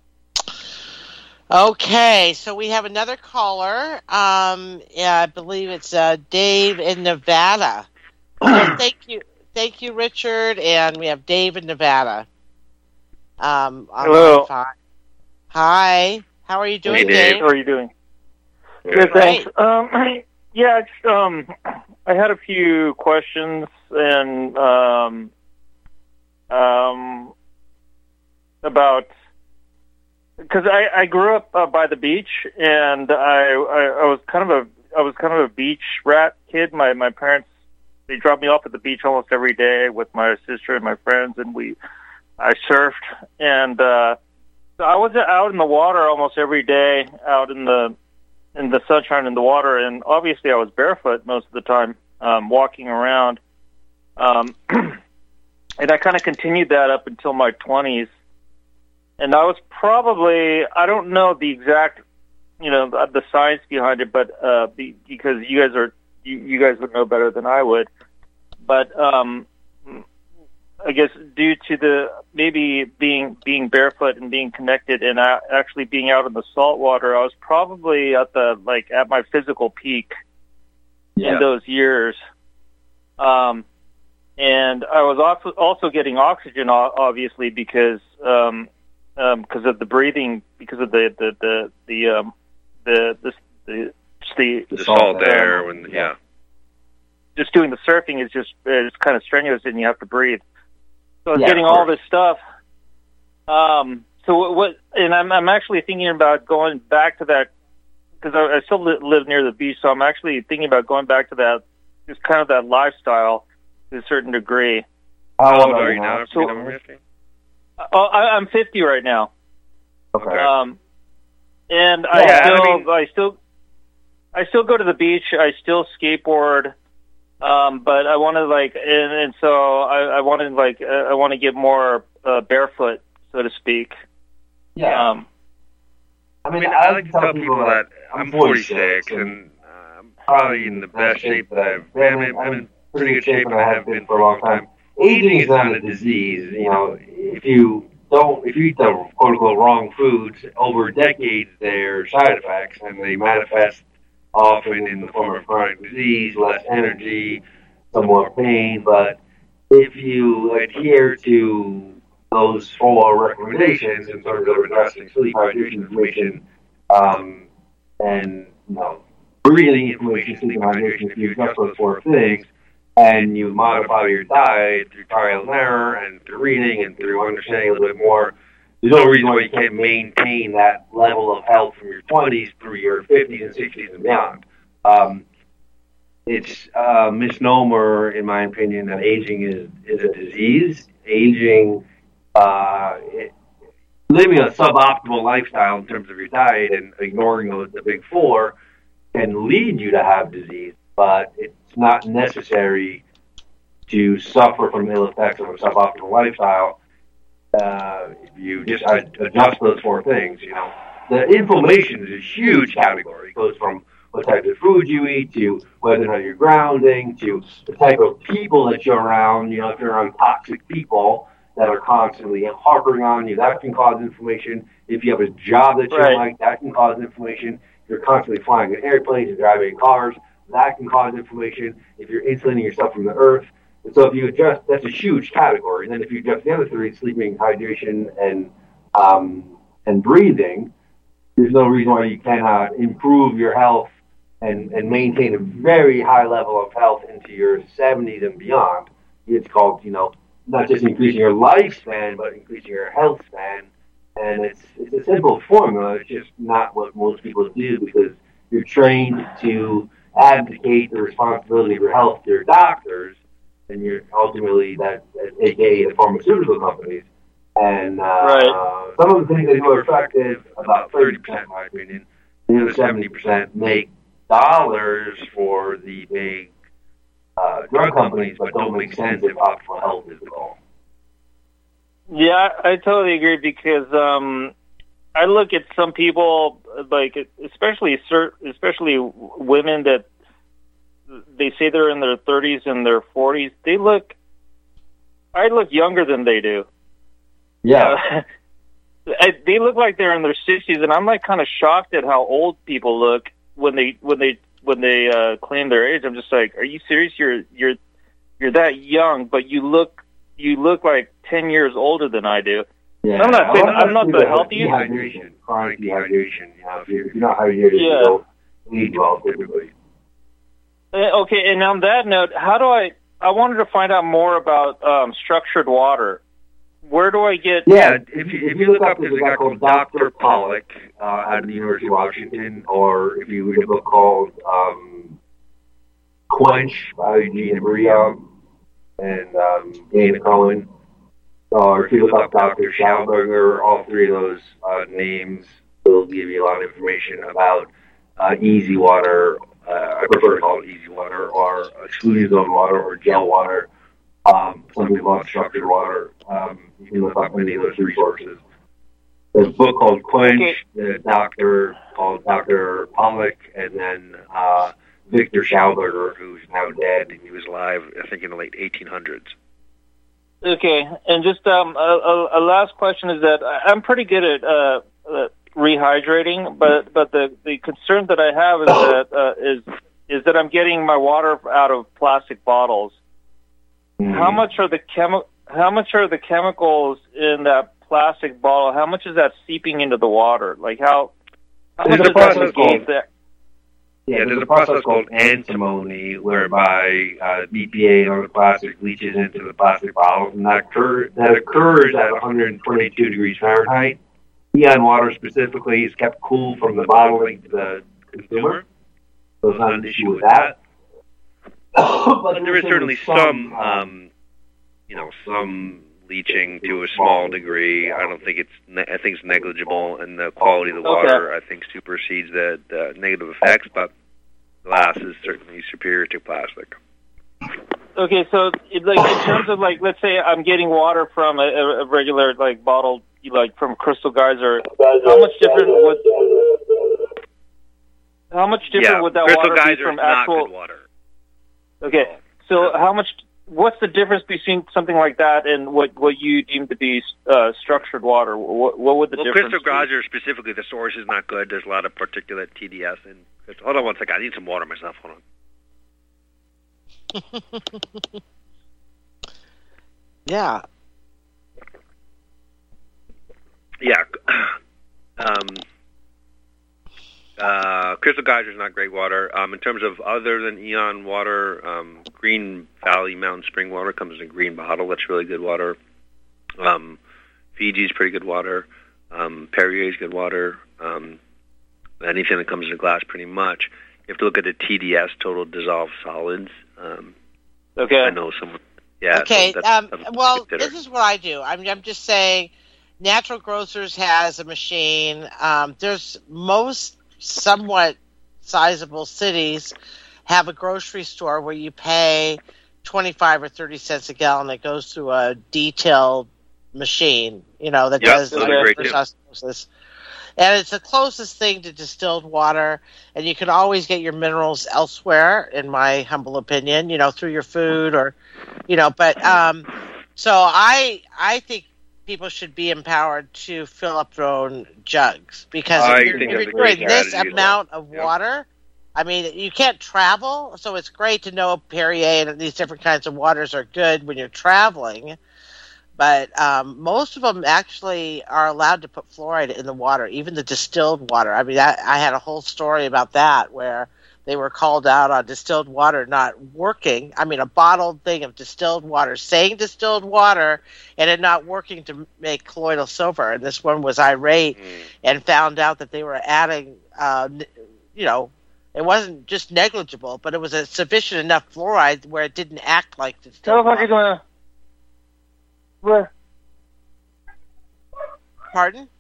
Okay, so we have another caller. Um, yeah, I believe it's uh, Dave in Nevada. So thank you, thank you, Richard, and we have Dave in Nevada. Um, Hello. Hi. How are you doing, hey, Dave? How are you doing? Good, Good thanks. Um, yeah, just, um, I had a few questions and um, um, about. Because I, I grew up uh, by the beach, and I, I I was kind of a I was kind of a beach rat kid. My my parents, they dropped me off at the beach almost every day with my sister and my friends, and we I surfed, and uh, so I was out in the water almost every day, out in the in the sunshine in the water, and obviously I was barefoot most of the time, um, walking around, um, and I kind of continued that up until my twenties. And I was probably, I don't know the exact, you know, the, the science behind it, but uh, be, because you guys are, you, you guys would know better than I would. But um, I guess due to the maybe being being barefoot and being connected and uh, actually being out in the salt water, I was probably at the like at my physical peak yeah. in those years. Um, and I was also also getting oxygen, obviously, because um, um, because of the breathing, because of the the the the um, the the the, the, the salt air, when yeah. Just doing the surfing is just it's kind of strenuous, and you have to breathe. So I was Yeah, getting of all course. this stuff. Um, so what, what? And I'm I'm actually thinking about going back to that because I, I still li- live near the beach, so I'm actually thinking about going back to that, just kind of that lifestyle to a certain degree. How old are you now? So, if you don't mind me asking? oh, I, I'm fifty right now. Okay. Um, and Yeah, I I still mean- I still I still go to the beach. I still skateboard. Um, but I want to like, and, and so I, I want to like, uh, I want to get more uh, barefoot, so to speak. Yeah. Um, I I mean, mean, I I like like to tell people that I'm forty-six and I'm probably in the best shape that I've been. I'm in, I'm in pretty good shape and I have been for a long time. Aging is not a disease. You know, if you don't, if you eat the quote unquote wrong foods over decades, there are side effects and they manifest often in the form of chronic disease, less energy, some more pain. But if you adhere to those four recommendations in terms of addressing sleep, hydration, inflammation, um, and you know, breathing, inflammation, sleep, and hydration, if you adjust those four things, and you modify your diet through trial and error and through reading and through understanding a little bit more, there's no reason why you can't maintain that level of health from your twenties through your fifties and sixties and beyond. Um, it's a misnomer, in my opinion, that aging is, is a disease. Aging, uh, it, living a suboptimal lifestyle in terms of your diet and ignoring those, the big four can lead you to have disease, but it's not necessary to suffer from ill effects of a suboptimal lifestyle. Uh, if you just adjust those four things, you know, the inflammation is a huge category. It goes from what type of food you eat to whether or not you're grounding to the type of people that you're around. You know, if you're around toxic people that are constantly harping on you, that can cause inflammation. If you have a job that you Right. don't like, that can cause inflammation. If you're constantly flying in airplanes and driving in cars, that can cause inflammation. If you're insulating yourself from the earth. And so if you adjust, that's a huge category. And then if you adjust the other three, sleeping, hydration, and um, and breathing, there's no reason why you cannot improve your health and, and maintain a very high level of health into your seventies and beyond. It's called, you know, not just increasing your lifespan, but increasing your health span. And it's it's a simple formula. It's just not what most people do because you're trained to abdicate the responsibility of your health to your doctors, and you're ultimately that, A K A the pharmaceutical companies. And uh, Right. some of the things they do are effective, about thirty percent in my opinion. The other seventy percent make dollars for the big uh, drug companies, but don't make sense if optimal health is the goal. Yeah, I totally agree because um, I look at some people, like especially cer- especially women that they say they're in their thirties and their forties. They look, I look younger than they do. Yeah. Uh, I, they look like they're in their sixties, and I'm like kind of shocked at how old people look when they when they when they uh, claim their age. I'm just like, are you serious? You're you're you're that young, but you look you look like ten years older than I do. Yeah. I'm not saying Well, I'm not the that's healthiest. Dehydration, chronic dehydration. You know, if you're, if you're not hydrated, Yeah. you don't need well typically. Uh, Okay, and on that note, how do I? I wanted to find out more about um, structured water. Where do I get? Yeah, if you, if you look up, there's a guy called Doctor Pollack uh, out of the University of Washington, or if you read a book called um, Quench by Gina Bria and um, Dana Cohen, or if you look up Doctor Schauberger, all three of those uh, names will give you a lot of information about uh, easy water. Uh, I prefer to call it easy water, or exclusion zone water, or gel water. Um, some people call it structured water. Um, you can look up any of those resources. There's a book called Quench, the doctor called Doctor Pollack, and then uh, Victor Schauberger, who's now dead. He was alive, I think, in the late eighteen hundreds. Okay, and just um, a, a, a last question is that I- I'm pretty good at uh, uh, rehydrating, but but the, the concern that I have is that uh, is is that I'm getting my water out of plastic bottles. how much are the chemi- How much are the chemicals in that plastic bottle? How much is that seeping into the water? Like how? How There's much a is that process engaged called- there? Yeah, there's a process called antimony, whereby uh, B P A or the plastic leaches into the plastic bottles, and that, occur- that occurs at one hundred twenty-two degrees Fahrenheit. Eon water specifically is kept cool from the bottling to the consumer, so there's not an issue with that. But there is certainly some, um, you know, some leaching to a small degree. I don't think it's, ne- I think it's negligible, and the quality of the water, I think, supersedes the, the negative effects, but glass is certainly superior to plastic. Okay, so it, like in terms of like, let's say I'm getting water from a, a regular like bottled, like from Crystal Geyser. How much different would how much different yeah, would that Crystal water Geyser be from is not actual good water. Okay, so how much? What's the difference between something like that and what what you deem to be uh, structured water? What what would the well, difference Crystal be? Geyser specifically, the source is not good. There's a lot of particulate T D S in. Hold on one second. I need some water myself. Hold on. Yeah. Yeah. Um, uh, Crystal Geyser is not great water. Um, in terms of other than Eon water, um, Green Valley Mountain Spring water comes in a green bottle. That's really good water. Um, Fiji's pretty good water. Um, Perrier's good water. Um, anything that comes in a glass, pretty much. You have to look at the T D S, total dissolved solids. Um, okay. I know someone. Yeah. Okay. So Um, that's well, consider. this is what I do. I'm, I'm just saying, Natural Grocers has a machine. Um, there's most somewhat sizable cities have a grocery store where you pay twenty-five or thirty cents a gallon. It goes through a detailed machine, you know, that Yep, does those like are great, reverse too. osmosis. And it's the closest thing to distilled water, and you can always get your minerals elsewhere, in my humble opinion, you know, through your food or, you know, but, um, so I, I think people should be empowered to fill up their own jugs, because I if you're, think if that's you're a great doing this strategy as amount well. of Yep. water, I mean, you can't travel, so it's great to know Perrier and these different kinds of waters are good when you're traveling. But um, most of them actually are allowed to put fluoride in the water, even the distilled water. I mean, I, I had a whole story about that where they were called out on distilled water not working. I mean, a bottled thing of distilled water, saying distilled water, and it not working to make colloidal silver. And this one was irate Mm. and found out that they were adding, uh, you know, it wasn't just negligible, but it was a sufficient enough fluoride where it didn't act like How distilled the fuck are you water. gonna? What? Pardon?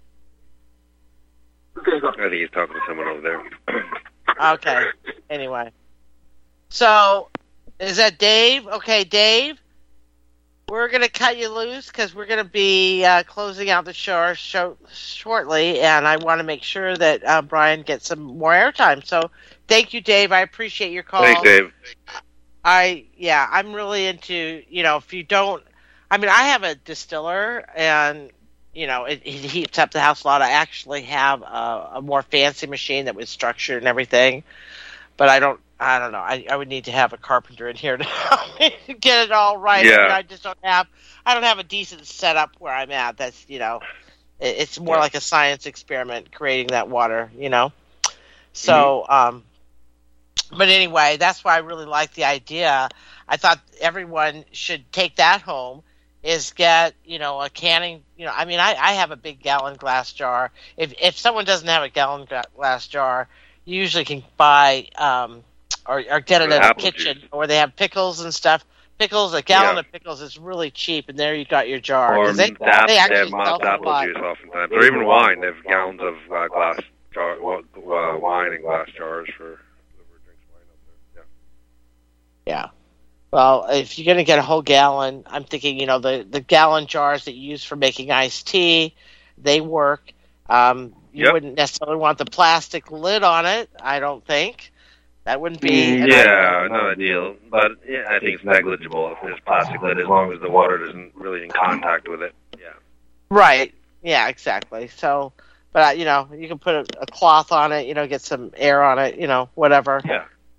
I think he's talking to someone over there. Okay. Anyway. So, is that Dave? Okay, Dave, we're going to cut you loose because we're going to be uh, closing out the show, show shortly, and I want to make sure that uh, Brian gets some more airtime. So, thank you, Dave. I appreciate your call. Thanks, Dave. I, yeah, I'm really into, you know, if you don't, I mean, I have a distiller, and, you know, it, it heats up the house a lot. I actually have a, a more fancy machine that was structured and everything, but I don't, I don't know. I, I would need to have a carpenter in here to help me get it all right. Yeah. I, mean, I just don't have, I don't have a decent setup where I'm at. That's, you know, it, it's more Yeah. like a science experiment creating that water, you know? So, Mm-hmm. um, but anyway, that's why I really like the idea. I thought everyone should take that home, is get, you know, a canning, you know, I mean, I, I have a big gallon glass jar. If if someone doesn't have a gallon gra- glass jar, you usually can buy um, or, or get it Or in a apple kitchen juice. where they have pickles and stuff. Pickles, a gallon Yeah. of pickles is really cheap, and there you got your jar. Or 'Cause they, that, they they actually have sell mopped them a apple lot. juice oftentimes. Or even wine. They have gallons of uh, glass jar, uh, wine in glass jars for whoever drinks wine up there. Yeah. Yeah. Well, if you're going to get a whole gallon, I'm thinking, you know, the, the gallon jars that you use for making iced tea, they work. Um, you Yep. wouldn't necessarily want the plastic lid on it, I don't think. That wouldn't be... an Yeah, not ideal. But yeah, I think it's negligible if there's plastic lid, as long as the water isn't really in contact with it. Yeah. Right. Yeah, exactly. So, but, uh, you know, you can put a, a cloth on it, you know, get some air on it, you know, whatever. Yeah.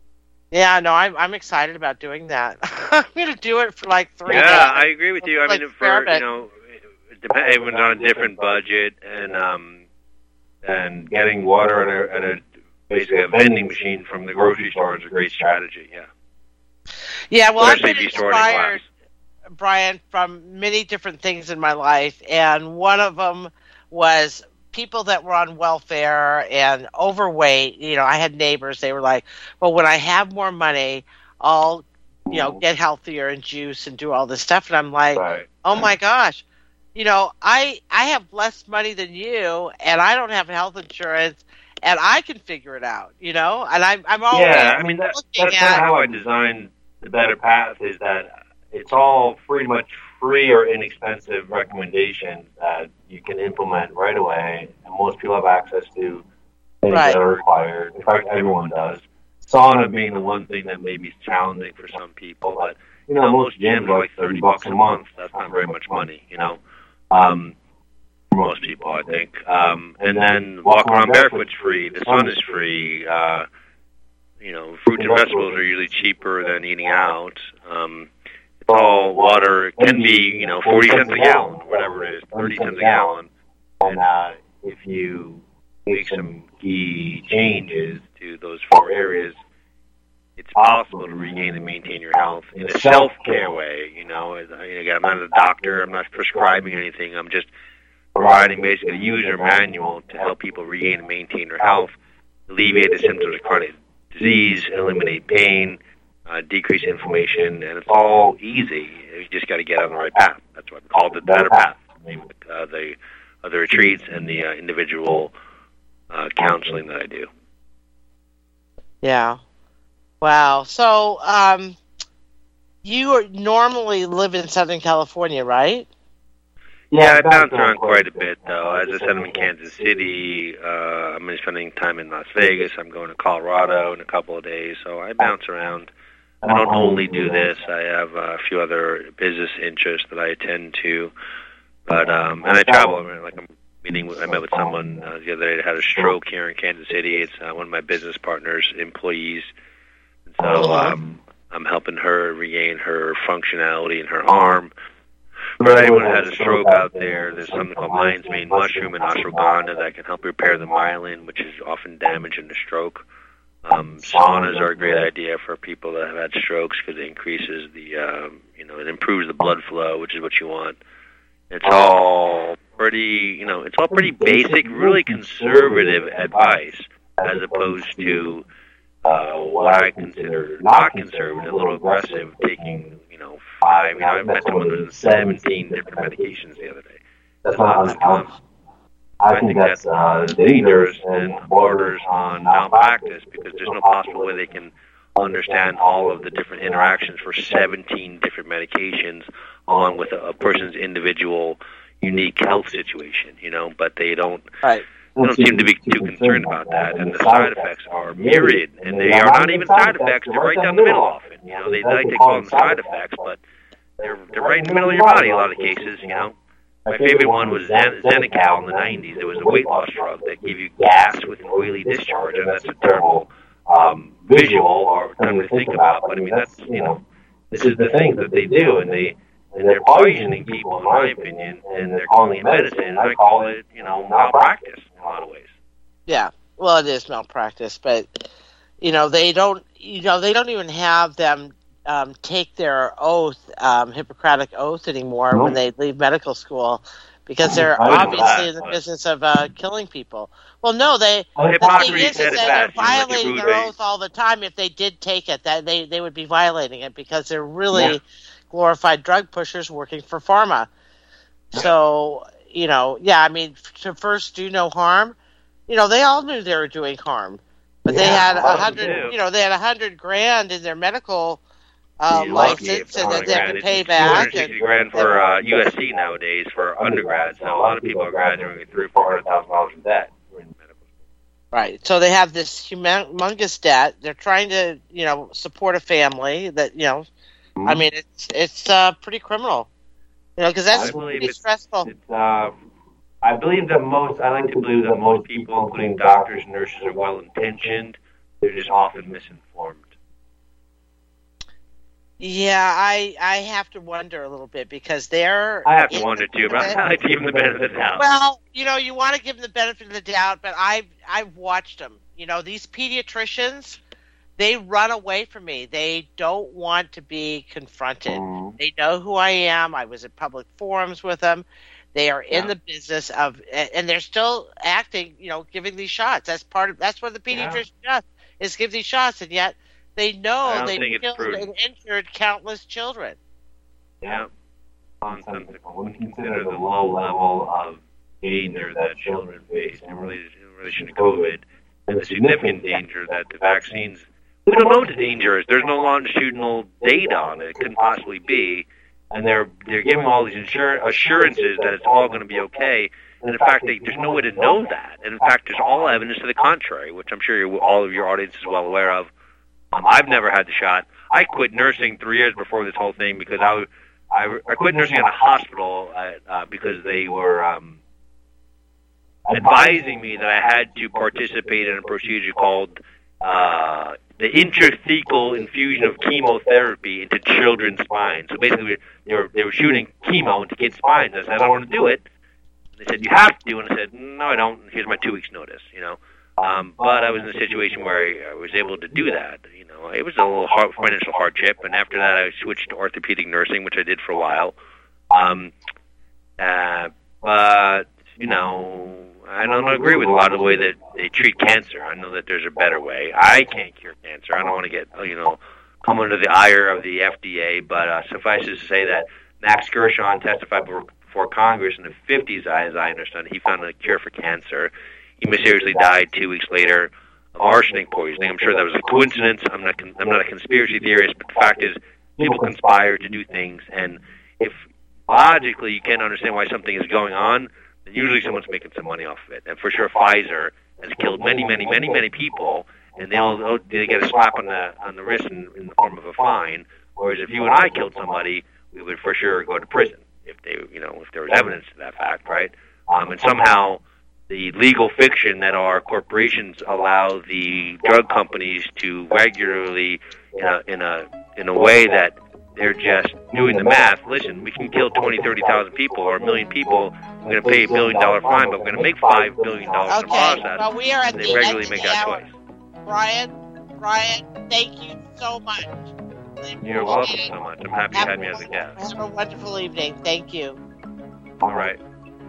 Yeah, no, I'm I'm excited about doing that. I'm going to do it for like three Yeah, days. I agree with you. I Like mean, for, you experiment. know, it depends, everyone's on a different budget, and um, and getting water at a, at a basically a vending machine from the grocery store is a great strategy. Yeah. Yeah, well, I've Especially been if you store it in inspired, Brian, from many different things in my life, and one of them was people that were on welfare and overweight. You know, I had neighbors, they were like, well, when I have more money, I'll, you know, get healthier and juice and do all this stuff. And I'm like, Right. oh my gosh, you know, I I have less money than you, and I don't have health insurance, and I can figure it out, you know? And I'm, I'm always Yeah, I mean, that, looking that's at... kind of how I designed the Better Path, is that it's all pretty much free or inexpensive recommendations that you can implement right away, and most people have access to things Right. that are required. In fact, everyone does. Sauna being the one thing that may be challenging for some people, but, you know, most gyms are like thirty bucks a month. That's not very much money, you know. Um, for most people, I think. Um, and then walk around barefoot's free. The sun is free. Uh, you know, fruits and vegetables are usually cheaper than eating out. Um, it's all water. It can be, you know, forty cents a gallon, whatever it is, thirty cents a gallon. And uh, if you make some key changes to those four areas, it's possible to regain and maintain your health in a self-care way. You know, as, again, I'm not a doctor. I'm not prescribing anything. I'm just providing basically a user manual to help people regain and maintain their health, alleviate the symptoms of chronic disease, eliminate pain, uh, decrease inflammation, and it's all easy. You just got to get on the right path. That's what I called the Better Path. Uh, the other retreats and the uh, individual uh, counseling that I do. Yeah. Wow. So, um, you are normally live in Southern California, right? Yeah, I bounce around quite a bit, though. As I said, I'm in Kansas City. Uh, I'm going to be spending time in Las Vegas. I'm going to Colorado in a couple of days, so I bounce around. I don't only do this. I have a few other business interests that I attend to, but um, and I travel. I mean, like I'm meeting. With, I met with someone uh, the other day that had a stroke here in Kansas City. It's uh, one of my business partners' employees. So um, I'm helping her regain her functionality in her arm. For anyone who has a stroke out there, there's something called lion's mane mushroom and ashwagandha that can help repair the myelin, which is often damaged in a stroke. Um, saunas are a great idea for people that have had strokes because it increases the, um, you know, it improves the blood flow, which is what you want. It's all pretty, you know, it's all pretty basic, really conservative advice, as opposed to uh, what I consider not conservative, a little aggressive, taking, you know, five, you know, I met someone who was seventeen different medications the other day. That's not uncommon. I think that's uh, dangerous and borders on malpractice because there's no possible way they can understand all of the different interactions for seventeen different medications along with a, a person's individual unique health situation, you know, but they don't, right. they don't seem to be too concerned about that, and the side effects are myriad, and they are not even side effects, they're right down the middle often, you know, they like to call them side effects, but they're, they're right in the middle of your body in a lot of cases, you know. My favorite one was Zen- Xenical in the nineties. It was a weight loss drug that gave you gas with an oily discharge, and that's a terrible um, visual or thing to think about. But I mean, that's, you know, this is the thing that they do, and they and they're poisoning people, in my opinion, and they're calling it medicine. And I call it, you know, malpractice in a lot of ways. Yeah, well, it is malpractice, but you know, they don't, you know, they don't even have them Um, take their oath, um, Hippocratic oath anymore nope. when they leave medical school because they're obviously that, in the but... business of uh, killing people. Well, no, they well, the thing is, is that they're violating you know, their oath all the time. If they did take it, that they, they would be violating it because they're really yeah. glorified drug pushers working for pharma. Yeah. So, you know, yeah, I mean, to first do no harm, you know, they all knew they were doing harm, but yeah, they had a hundred, you know, they had a hundred grand in their medical Uh, license and then they have to pay back. two hundred sixty grand for uh, U S C nowadays for undergrads. So a lot of people are graduating with three, four hundred thousand dollars in debt. Right. So they have this humongous debt. They're trying to, you know, support a family that, you know, mm-hmm. I mean, it's it's uh, pretty criminal, you know, because that's pretty it's, stressful. It's, uh, I believe that most, I like to believe that most people, including doctors and nurses, are well intentioned. They're just often misinformed. Yeah, I I have to wonder a little bit because they're. I have to wonder too, but I like to give them the benefit of the doubt. Well, you know, you want to give them the benefit of the doubt, but I've I've watched them. You know, these pediatricians, they run away from me. They don't want to be confronted. Mm. They know who I am. I was at public forums with them. They are in yeah. the business of, and they're still acting. You know, giving these shots. That's part of. That's what the pediatrician yeah. does is give these shots, and yet. They know they killed and injured countless children. Yeah. Nonsensical. When you consider the low level of danger that children face in relation to COVID and the significant danger that the vaccines, we don't know what the danger is. There's no longitudinal data on it. It couldn't possibly be. And they're they're giving all these insur- assurances that it's all going to be okay. And in fact, they, there's no way to know that. And in fact, there's all evidence to the contrary, which I'm sure you, all of your audience is well aware of. Um, I've never had the shot. I quit nursing three years before this whole thing because I, I, I quit nursing in a hospital uh, uh, because they were um, advising me that I had to participate in a procedure called uh, the intrathecal infusion of chemotherapy into children's spines. So basically, they were they were shooting chemo into kids' spines. I said, I don't want to do it. They said, you have to, and I said, no, I don't. Here's my two weeks' notice, you know. Um, but I was in a situation where I was able to do that. You know, it was a little hard, financial hardship, and after that, I switched to orthopedic nursing, which I did for a while. Um, uh, but you know, I don't agree with a lot of the way that they treat cancer. I know that there's a better way. I can't cure cancer. I don't want to get you know come under the ire of the F D A. But uh, suffice it to say that Max Gershon testified before Congress in the fifties, as I understand. He found a cure for cancer. He mysteriously died two weeks later of arsenic poisoning. I'm sure that was a coincidence. I'm not. I'm not a conspiracy theorist, but the fact is, people conspire to do things, and if logically you can't understand why something is going on, then usually someone's making some money off of it. And for sure, Pfizer has killed many, many, many, many people, and they'll they get a slap on the on the wrist in, in the form of a fine. Whereas if you and I killed somebody, we would for sure go to prison if they, you know, if there was evidence to that fact, right? Um, and somehow. The legal fiction that our corporations allow the drug companies to regularly, in a, in a in a way that they're just doing the math. Listen, we can kill twenty, thirty thousand people or a million people. We're going to pay a billion dollar fine, but we're going to make five billion dollars okay. in the process. Well, we are at and the they regularly end make of the that hour. choice. Brian, Brian, thank you so much. You're welcome so much. I'm happy you had me as a guest. Have a wonderful evening. Thank you. All right.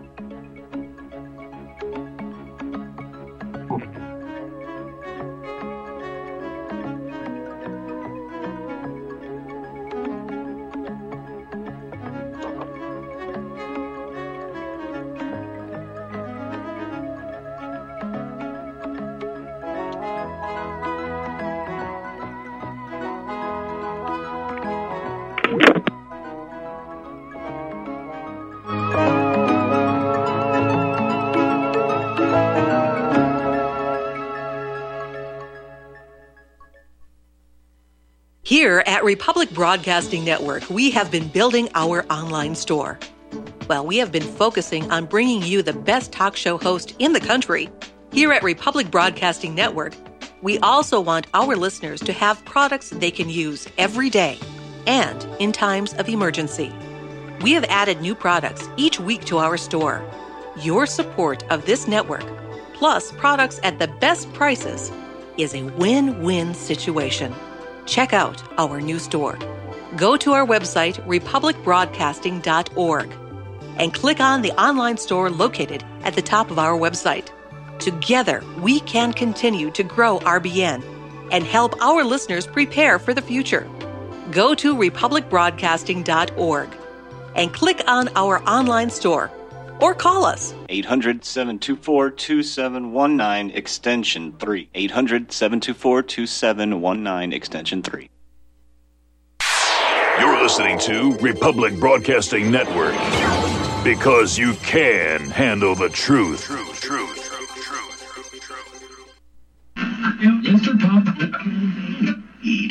Here at Republic Broadcasting Network, we have been building our online store. Well, we have been focusing on bringing you the best talk show host in the country. Here at Republic Broadcasting Network, we also want our listeners to have products they can use every day and in times of emergency. We have added new products each week to our store. Your support of this network, plus products at the best prices, is a win-win situation. Check out our new store. Go to our website, republic broadcasting dot org, and click on the online store located at the top of our website. Together, we can continue to grow R B N and help our listeners prepare for the future. Go to republic broadcasting dot org and click on our online store or call us. eight hundred, seven two four, two seven one nine, extension three. eight hundred, seven two four, two seven one nine, extension three. You're listening to Republic Broadcasting Network. Because you can handle the truth. Truth, truth, truth, truth, truth, truth. Insert pop.